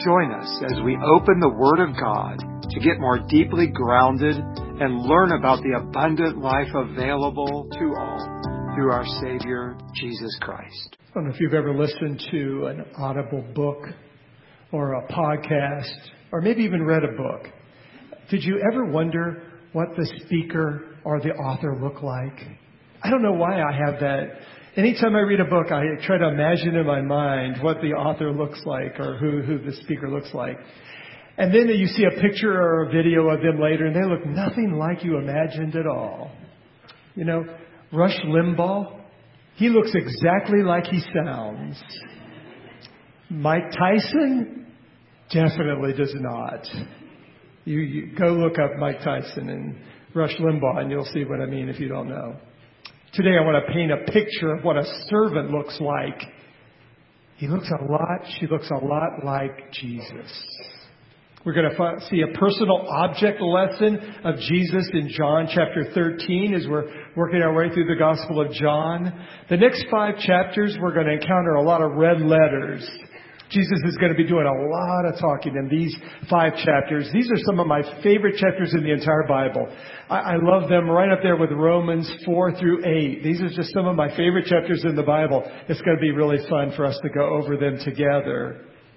Join us as we open the Word of God to get more deeply grounded and learn about the abundant life available to all through our Savior, Jesus Christ. I don't know if you've ever listened to an audible book or a podcast or maybe even read a book. Did you ever wonder what the speaker or the author look like? I don't know why I have that. Anytime I read a book, I try to imagine in my mind what the author looks like or who the speaker looks like. And then you see a picture or a video of them later, and they look nothing like you imagined at all. You know, Rush Limbaugh, he looks exactly like he sounds. Mike Tyson definitely does not. You go look up Mike Tyson and Rush Limbaugh, and you'll see what I mean if you don't know. Today I want to paint a picture of what a servant looks like. She looks a lot like Jesus. We're going to see a personal object lesson of Jesus in John chapter 13 as we're working our way through the Gospel of John. The next 5 chapters, we're going to encounter a lot of red letters. Jesus is going to be doing a lot of talking in these 5 chapters. These are some of my favorite chapters in the entire Bible. I love them right up there with Romans 4 through 8. These are just some of my favorite chapters in the Bible. It's going to be really fun for us to go over them together.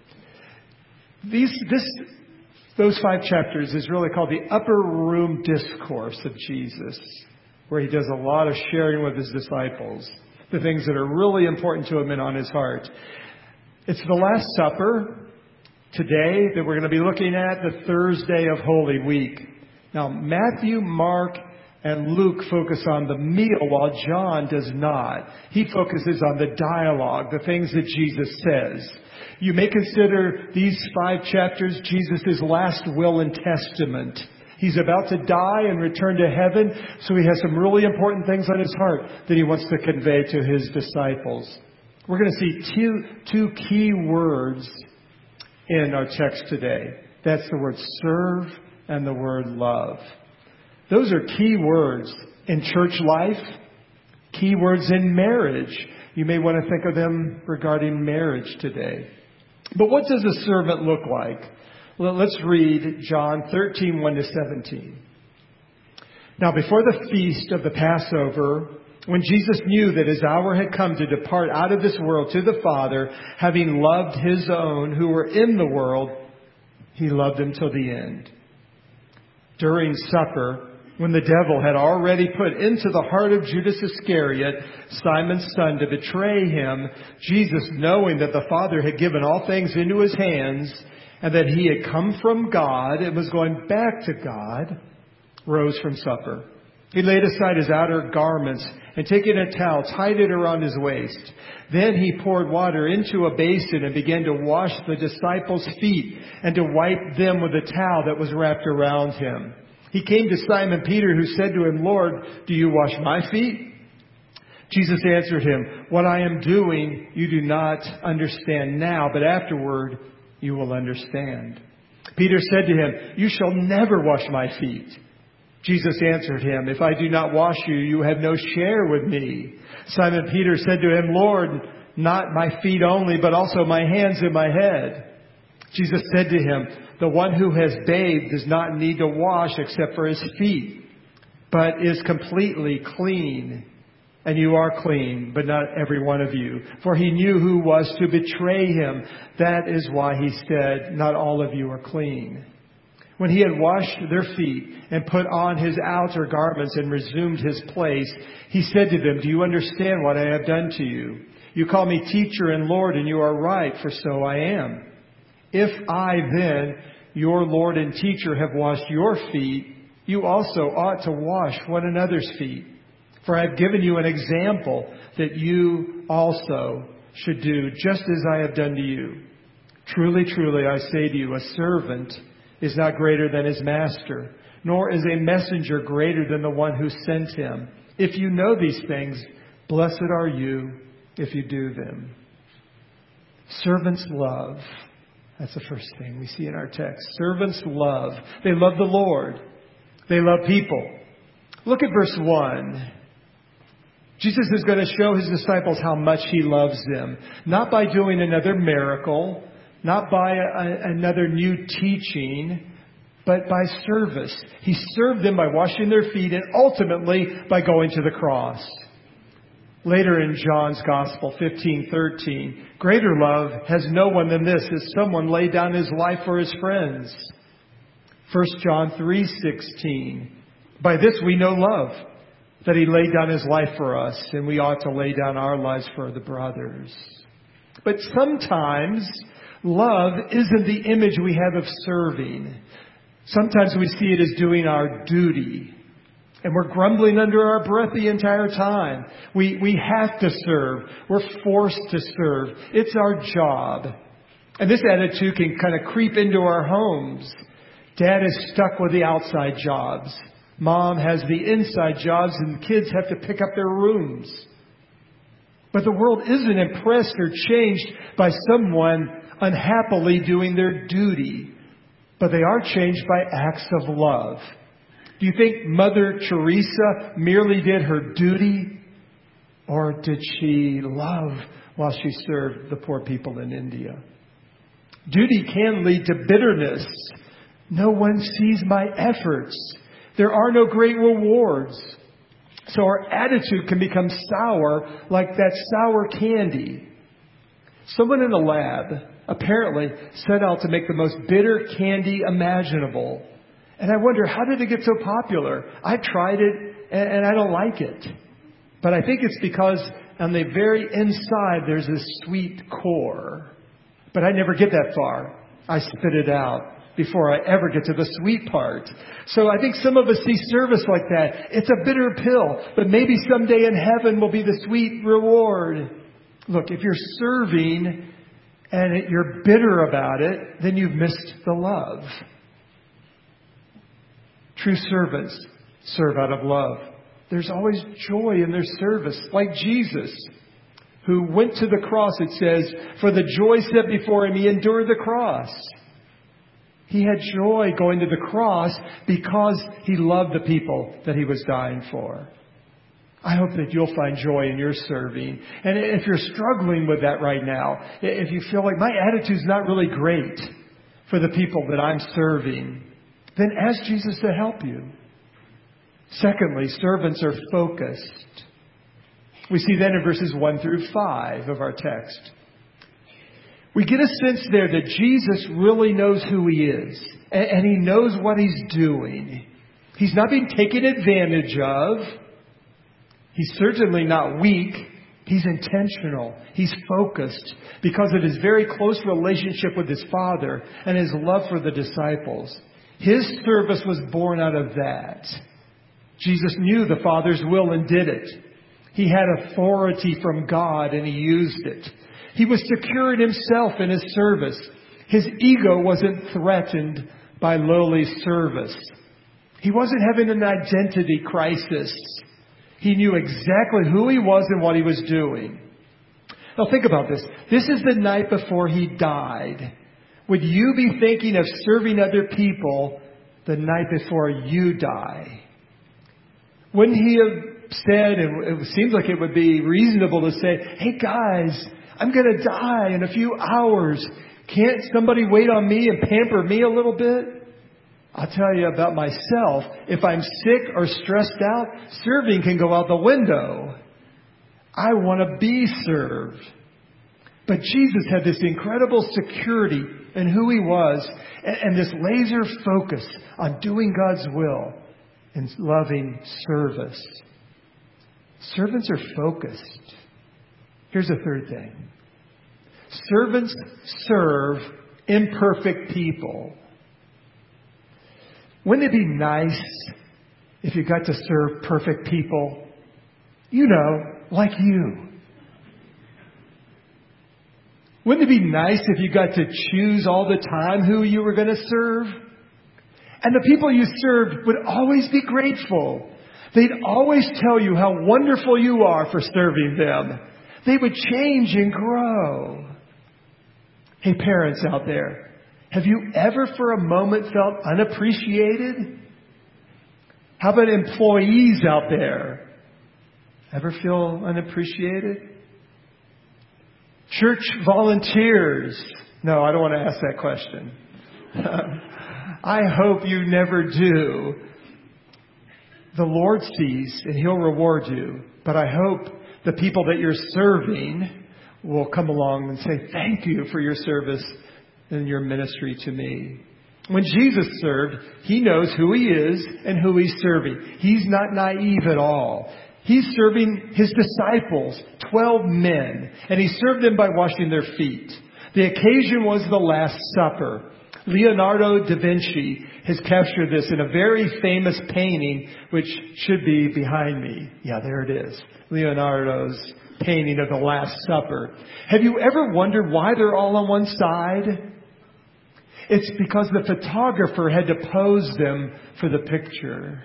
Those 5 chapters is really called the Upper Room Discourse of Jesus, where he does a lot of sharing with his disciples, the things that are really important to him and on his heart. It's the Last Supper today that we're going to be looking at, the Thursday of Holy Week. Now, Matthew, Mark, and Luke focus on the meal while John does not. He focuses on the dialogue, the things that Jesus says. You may consider these 5 chapters Jesus' last will and testament. He's about to die and return to heaven, so he has some really important things on his heart that he wants to convey to his disciples. We're going to see two key words in our text today. That's the word serve and the word love. Those are key words in church life, key words in marriage. You may want to think of them regarding marriage today. But what does a servant look like? Well, let's read John 13, 1-17. Now, before the feast of the Passover, when Jesus knew that his hour had come to depart out of this world to the Father, having loved his own who were in the world, he loved them till the end. During supper, when the devil had already put into the heart of Judas Iscariot, Simon's son, to betray him, Jesus, knowing that the Father had given all things into his hands, and that he had come from God and was going back to God, rose from supper. He laid aside his outer garments and taking a towel, tied it around his waist. Then he poured water into a basin and began to wash the disciples' feet and to wipe them with a towel that was wrapped around him. He came to Simon Peter, who said to him, "Lord, do you wash my feet?" Jesus answered him, "What I am doing you do not understand now, but afterward you will understand." Peter said to him, "You shall never wash my feet." Jesus answered him, "If I do not wash you, you have no share with me." Simon Peter said to him, "Lord, not my feet only, but also my hands and my head." Jesus said to him, "The one who has bathed does not need to wash except for his feet, but is completely clean. And you are clean, but not every one of you." For he knew who was to betray him. That is why he said, "Not all of you are clean." When he had washed their feet and put on his outer garments and resumed his place, he said to them, "Do you understand what I have done to you? You call me teacher and Lord, and you are right, for so I am. If I then, your Lord and teacher, have washed your feet, you also ought to wash one another's feet. For I have given you an example that you also should do just as I have done to you. Truly, truly, I say to you, a servant is not greater than his master, nor is a messenger greater than the one who sent him. If you know these things, blessed are you if you do them." Servants love. That's the first thing we see in our text. Servants love. They love the Lord. They love people. Look at verse 1. Jesus is going to show his disciples how much he loves them. Not by doing another miracle, not by another new teaching, but by service. He served them by washing their feet and ultimately by going to the cross. Later in John's Gospel, 15:13, greater love has no one than this, as someone laid down his life for his friends. 1 John 3:16, by this we know love, that he laid down his life for us, and we ought to lay down our lives for the brothers. But sometimes love isn't the image we have of serving. Sometimes we see it as doing our duty. And we're grumbling under our breath the entire time. We have to serve. We're forced to serve. It's our job. And this attitude can kind of creep into our homes. Dad is stuck with the outside jobs. Mom has the inside jobs, and the kids have to pick up their rooms. But the world isn't impressed or changed by someone unhappily doing their duty. But they are changed by acts of love. Do you think Mother Teresa merely did her duty? Or did she love while she served the poor people in India? Duty can lead to bitterness. No one sees my efforts. There are no great rewards. So our attitude can become sour, like that sour candy. Someone in the lab apparently set out to make the most bitter candy imaginable. And I wonder, how did it get so popular? I've tried it and I don't like it. But I think it's because on the very inside there's this sweet core. But I never get that far. I spit it out before I ever get to the sweet part. So I think some of us see service like that. It's a bitter pill, but maybe someday in heaven will be the sweet reward. Look, if you're serving and you're bitter about it, then you've missed the love. True servants serve out of love. There's always joy in their service, like Jesus, who went to the cross, it says, for the joy set before him, he endured the cross. He had joy going to the cross because he loved the people that he was dying for. I hope that you'll find joy in your serving. And if you're struggling with that right now, if you feel like my attitude's not really great for the people that I'm serving, then ask Jesus to help you. Secondly, servants are focused. We see that in verses 1 through 5 of our text. We get a sense there that Jesus really knows who he is. And he knows what he's doing. He's not being taken advantage of. He's certainly not weak. He's intentional. He's focused because of his very close relationship with his Father and his love for the disciples. His service was born out of that. Jesus knew the Father's will and did it. He had authority from God and he used it. He was secure in himself in his service. His ego wasn't threatened by lowly service. He wasn't having an identity crisis. He knew exactly who he was and what he was doing. Now think about this. This is the night before he died. Would you be thinking of serving other people the night before you die? Wouldn't he have said, and it seems like it would be reasonable to say, hey guys, I'm going to die in a few hours. Can't somebody wait on me and pamper me a little bit? I'll tell you about myself. If I'm sick or stressed out, serving can go out the window. I want to be served. But Jesus had this incredible security in who he was and this laser focus on doing God's will and loving service. Servants are focused. Here's the third thing. Servants serve imperfect people. Wouldn't it be nice if you got to serve perfect people? You know, like you. Wouldn't it be nice if you got to choose all the time who you were going to serve? And the people you served would always be grateful. They'd always tell you how wonderful you are for serving them. They would change and grow. Hey, parents out there, have you ever for a moment felt unappreciated? How about employees out there? Ever feel unappreciated? Church volunteers, No, I don't want to ask that question. I hope you never do. The Lord sees and He'll reward you. But I hope the people that you're serving will come along and say, thank you for your service and your ministry to me. When Jesus served, He knows who He is and who He's serving. He's not naive at all. He's serving His disciples, 12 men, and He served them by washing their feet. The occasion was the Last Supper. Leonardo da Vinci has captured this in a very famous painting, which should be behind me. Yeah, there it is. Leonardo's painting of the Last Supper. Have you ever wondered why they're all on one side? It's because the photographer had to pose them for the picture.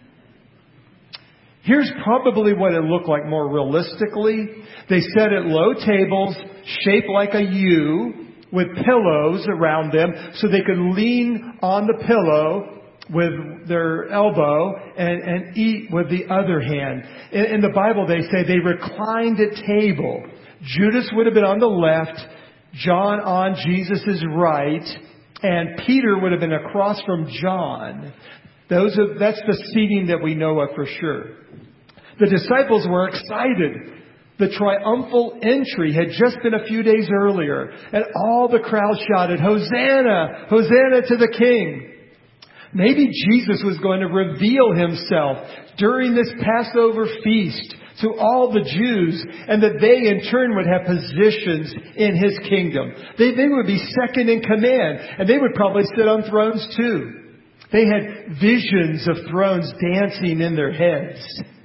Here's probably what it looked like more realistically. They sat at low tables shaped like a U with pillows around them so they could lean on the pillow with their elbow and eat with the other hand. In the Bible, they say they reclined at table. Judas would have been on the left, John on Jesus' right, and Peter would have been across from John. That's the seating that we know of for sure. The disciples were excited. The triumphal entry had just been a few days earlier, and all the crowd shouted, Hosanna! Hosanna to the King! Maybe Jesus was going to reveal Himself during this Passover feast to all the Jews, and that they in turn would have positions in His kingdom. They would be second in command, and they would probably sit on thrones too. They had visions of thrones dancing in their heads.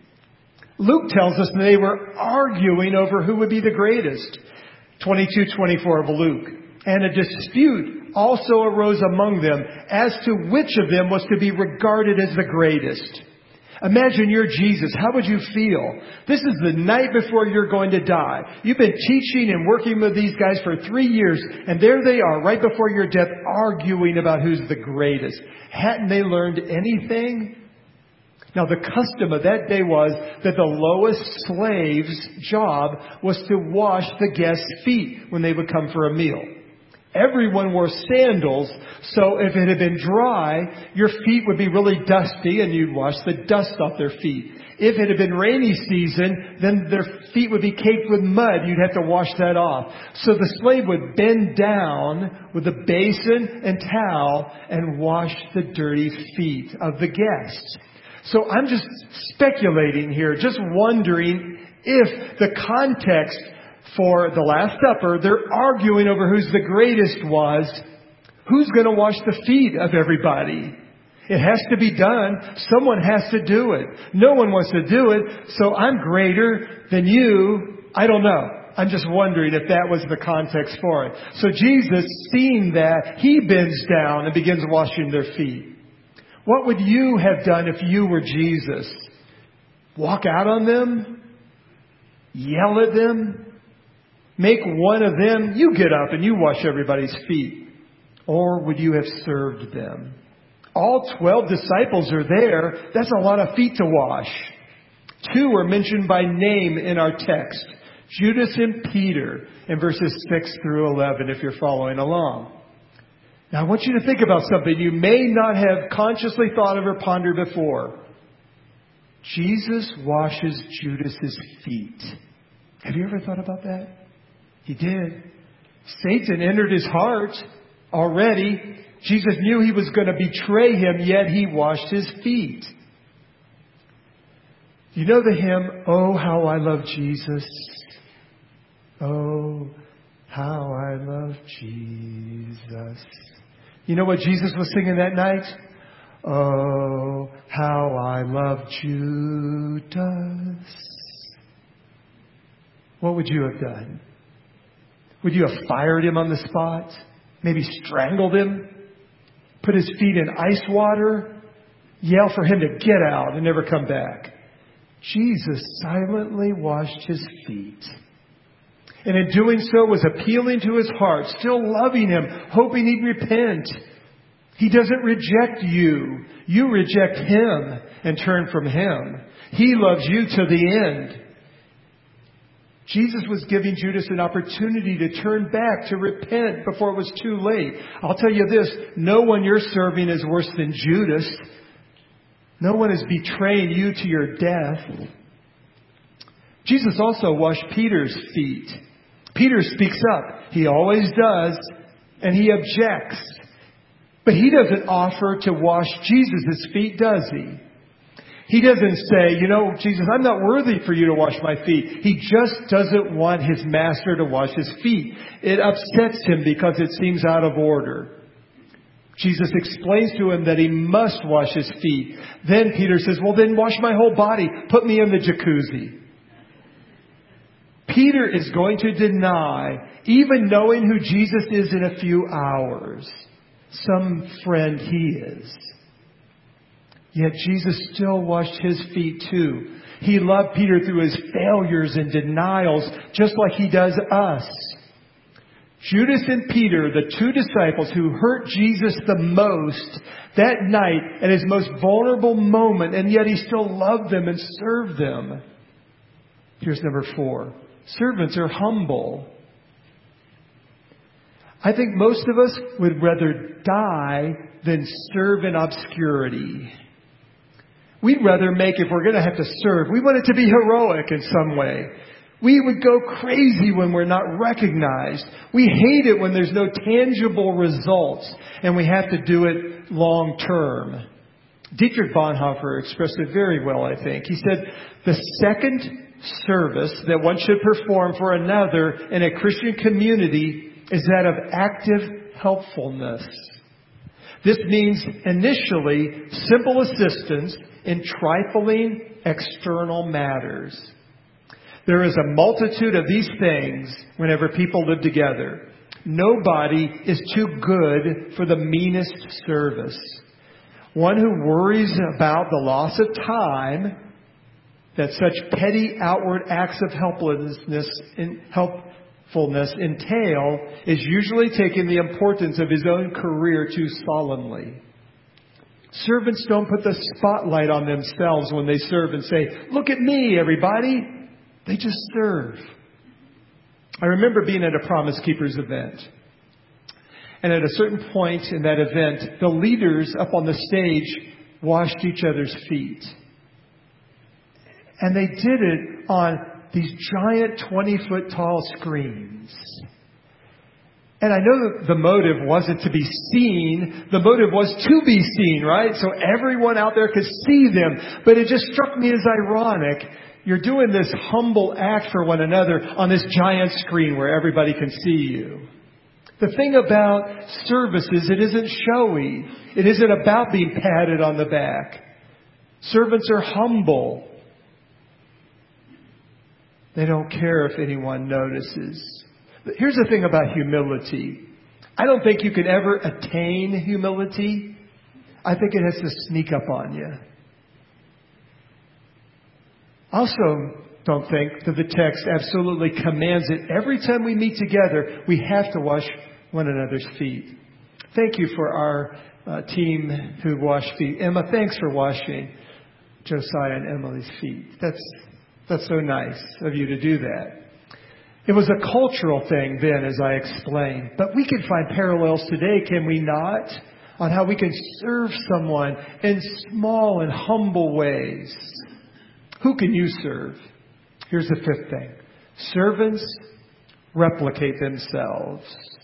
Luke tells us that they were arguing over who would be the greatest. 22:24 of Luke. And a dispute also arose among them as to which of them was to be regarded as the greatest. Imagine you're Jesus. How would you feel? This is the night before you're going to die. You've been teaching and working with these guys for 3 years, and there they are, right before your death, arguing about who's the greatest. Hadn't they learned anything? Now, the custom of that day was that the lowest slave's job was to wash the guests' feet when they would come for a meal. Everyone wore sandals, so if it had been dry, your feet would be really dusty and you'd wash the dust off their feet. If it had been rainy season, then their feet would be caked with mud. You'd have to wash that off. So the slave would bend down with a basin and towel and wash the dirty feet of the guests. So I'm just speculating here, just wondering if the context for the Last Supper, they're arguing over who's the greatest was, who's going to wash the feet of everybody? It has to be done. Someone has to do it. No one wants to do it, so I'm greater than you. I don't know. I'm just wondering if that was the context for it. So Jesus, seeing that, He bends down and begins washing their feet. What would you have done if you were Jesus? Walk out on them? Yell at them? Make one of them, you get up and you wash everybody's feet. Or would you have served them? All 12 disciples are there. That's a lot of feet to wash. 2 are mentioned by name in our text. Judas and Peter in verses 6 through 11 if you're following along. Now I want you to think about something you may not have consciously thought of or pondered before. Jesus washes Judas's feet. Have you ever thought about that? He did. Satan entered his heart already. Jesus knew he was going to betray him, yet He washed his feet. You know the hymn, Oh, How I Love Jesus. Oh, how I love Jesus. You know what Jesus was singing that night? Oh, how I love Judas. What would you have done? Would you have fired him on the spot? Maybe strangled him? Put his feet in ice water? Yell for him to get out and never come back? Jesus silently washed his feet. And in doing so was appealing to his heart, still loving him, hoping he'd repent. He doesn't reject you. You reject him and turn from him. He loves you to the end. Jesus was giving Judas an opportunity to turn back, to repent before it was too late. I'll tell you this, no one you're serving is worse than Judas. No one is betraying you to your death. Jesus also washed Peter's feet. Peter speaks up. He always does. And he objects. But he doesn't offer to wash Jesus' feet, does he? He doesn't say, Jesus, I'm not worthy for you to wash my feet. He just doesn't want his master to wash his feet. It upsets him because it seems out of order. Jesus explains to him that he must wash his feet. Then Peter says, well, then wash my whole body. Put me in the jacuzzi. Peter is going to deny, even knowing who Jesus is in a few hours, some friend he is. Yet Jesus still washed his feet too. He loved Peter through his failures and denials, just like he does us. Judas and Peter, the two disciples who hurt Jesus the most that night at his most vulnerable moment, and yet he still loved them and served them. Here's number 4. Servants are humble. I think most of us would rather die than serve in obscurity. We'd rather make, if we're going to have to serve, we want it to be heroic in some way. We would go crazy when we're not recognized. We hate it when there's no tangible results and we have to do it long term. Dietrich Bonhoeffer expressed it very well, I think. He said, the second service that one should perform for another in a Christian community is that of active helpfulness. This means initially simple assistance in trifling external matters. There is a multitude of these things whenever people live together. Nobody is too good for the meanest service. One who worries about the loss of time that such petty outward acts of helpfulness entail is usually taking the importance of his own career too solemnly. Servants don't put the spotlight on themselves when they serve and say, look at me, everybody. They just serve. I remember being at a Promise Keepers event. And at a certain point in that event, the leaders up on the stage washed each other's feet. And they did it on these giant 20-foot tall screens. And I know that the motive wasn't to be seen. The motive was to be seen, right? So everyone out there could see them. But it just struck me as ironic. You're doing this humble act for one another on this giant screen where everybody can see you. The thing about service is it isn't showy. It isn't about being patted on the back. Servants are humble. They don't care if anyone notices. But here's the thing about humility. I don't think you can ever attain humility. I think it has to sneak up on you. I also don't think that the text absolutely commands it. Every time we meet together, we have to wash one another's feet. Thank you for our team who washed feet. Emma, thanks for washing Josiah and Emily's feet. That's so nice of you to do that. It was a cultural thing then, as I explained. But we can find parallels today, can we not? On how we can serve someone in small and humble ways. Who can you serve? Here's the 5th thing. Servants replicate themselves.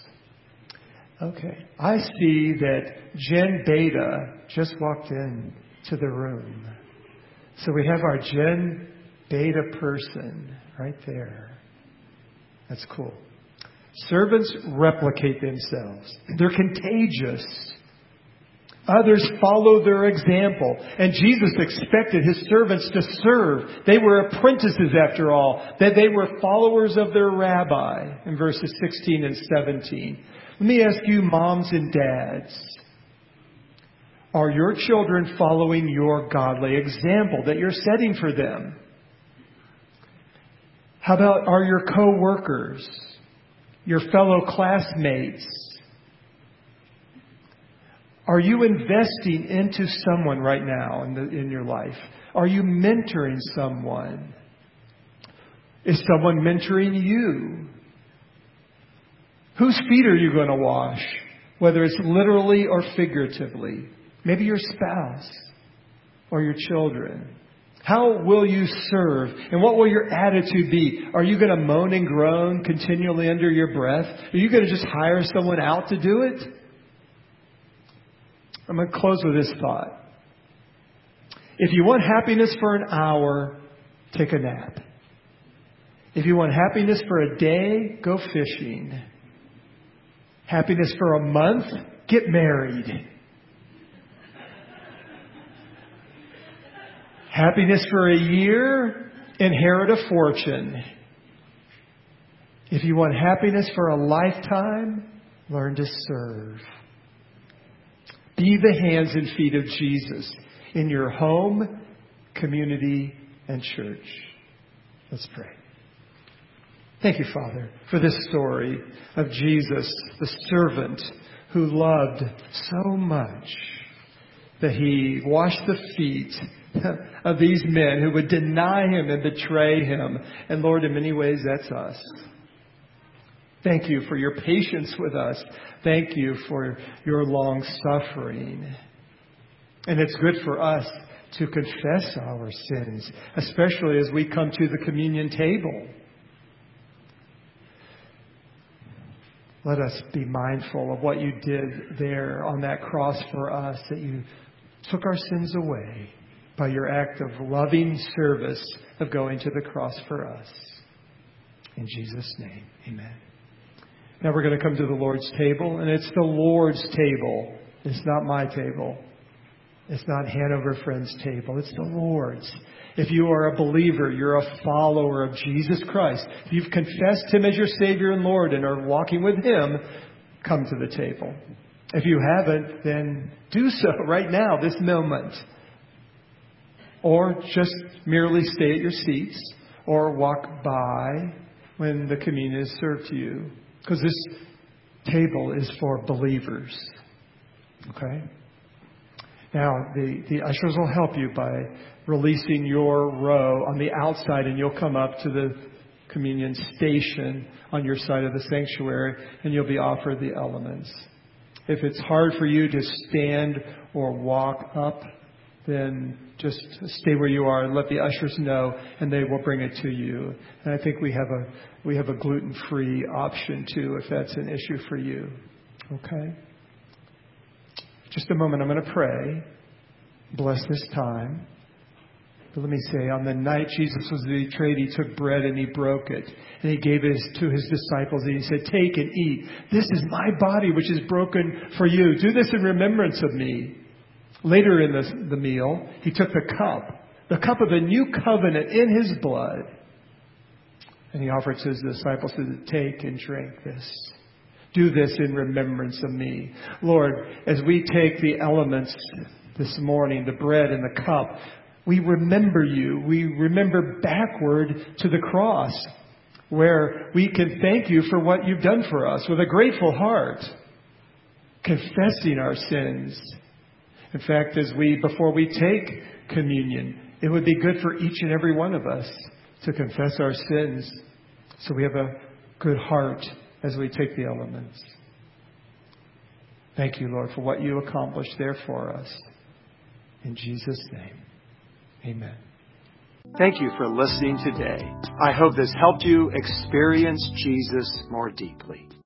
Okay. I see that Jen Beta just walked in to the room. So we have our Jen Beta person right there. That's cool. Servants replicate themselves. They're contagious. Others follow their example. And Jesus expected his servants to serve. They were apprentices after all. That they were followers of their rabbi in verses 16 and 17. Let me ask you, moms and dads. Are your children following your godly example that you're setting for them? How about are your co-workers, your fellow classmates? Are you investing into someone right now in your life? Are you mentoring someone? Is someone mentoring you? Whose feet are you going to wash? Whether it's literally or figuratively. Maybe your spouse or your children. How will you serve? And what will your attitude be? Are you going to moan and groan continually under your breath? Are you going to just hire someone out to do it? I'm going to close with this thought. If you want happiness for an hour, take a nap. If you want happiness for a day, go fishing. Happiness for a month, get married. Happiness for a year, inherit a fortune. If you want happiness for a lifetime, learn to serve. Be the hands and feet of Jesus in your home, community, and church. Let's pray. Thank you, Father, for this story of Jesus, the servant who loved so much that He washed the feet of these men who would deny Him and betray Him. And Lord, in many ways, that's us. Thank you for your patience with us. Thank you for your long suffering. And it's good for us to confess our sins, especially as we come to the communion table. Let us be mindful of what you did there on that cross for us, that you took our sins away by your act of loving service of going to the cross for us. In Jesus' name, amen. Now we're going to come to the Lord's table, and it's the Lord's table. It's not my table. It's not Hanover Friends' table. It's the Lord's. If you are a believer, you're a follower of Jesus Christ. If you've confessed Him as your Savior and Lord and are walking with Him, come to the table. If you haven't, then do so right now, this moment. Or just merely stay at your seats or walk by when the communion is served to you. Because this table is for believers. Okay? Now, the ushers will help you by releasing your row on the outside, and you'll come up to the communion station on your side of the sanctuary, and you'll be offered the elements. If it's hard for you to stand or walk up, then just stay where you are and let the ushers know, and they will bring it to you. And I think we have a gluten-free option too, if that's an issue for you. Okay? Just a moment, I'm going to pray. Bless this time. But let me say, on the night Jesus was betrayed, He took bread and He broke it. And He gave it to His disciples and He said, "Take and eat. This is my body which is broken for you. Do this in remembrance of me." Later in the meal, He took the cup of the new covenant in His blood. And He offered to His disciples to take and drink this. Do this in remembrance of me. Lord, as we take the elements this morning, the bread and the cup, we remember you. We remember backward to the cross, where we can thank you for what you've done for us with a grateful heart, confessing our sins. In fact, before we take communion, it would be good for each and every one of us to confess our sins, so we have a good heart as we take the elements. Thank you, Lord, for what you accomplished there for us. In Jesus' name, amen. Thank you for listening today. I hope this helped you experience Jesus more deeply.